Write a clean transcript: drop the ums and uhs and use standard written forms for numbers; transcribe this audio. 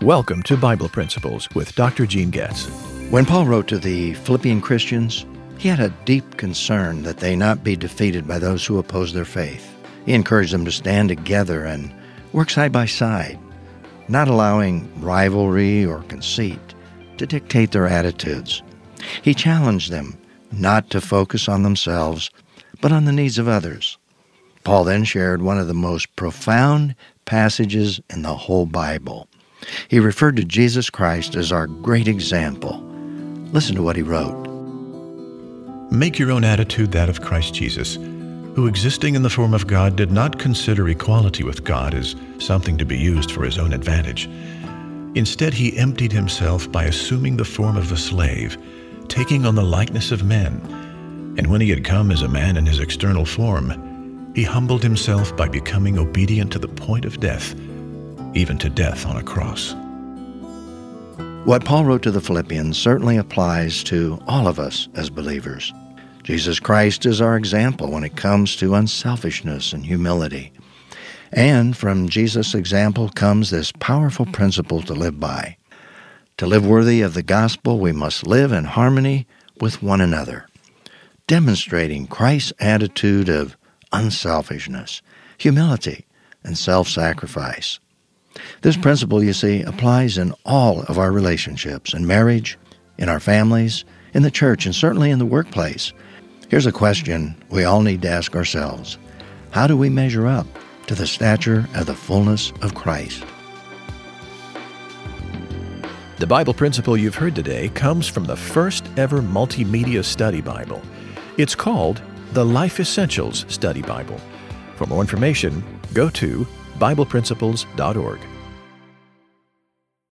Welcome to Bible Principles with Dr. Gene Getz. When Paul wrote to the Philippian Christians, he had a deep concern that they not be defeated by those who oppose their faith. He encouraged them to stand together and work side by side, not allowing rivalry or conceit to dictate their attitudes. He challenged them not to focus on themselves, but on the needs of others. Paul then shared one of the most profound passages in the whole Bible. He referred to Jesus Christ as our great example. Listen to what he wrote. Make your own attitude that of Christ Jesus, who existing in the form of God did not consider equality with God as something to be used for his own advantage. Instead, he emptied himself by assuming the form of a slave, taking on the likeness of men. And when he had come as a man in his external form, he humbled himself by becoming obedient to the point of death, even to death on a cross. What Paul wrote to the Philippians certainly applies to all of us as believers. Jesus Christ is our example when it comes to unselfishness and humility. And from Jesus' example comes this powerful principle to live by. To live worthy of the gospel, we must live in harmony with one another, demonstrating Christ's attitude of unselfishness, humility, and self-sacrifice. This principle, you see, applies in all of our relationships, in marriage, in our families, in the church, and certainly in the workplace. Here's a question we all need to ask ourselves. How do we measure up to the stature of the fullness of Christ? The Bible principle you've heard today comes from the first ever multimedia study Bible. It's called the Life Essentials Study Bible. For more information, go to BiblePrinciples.org.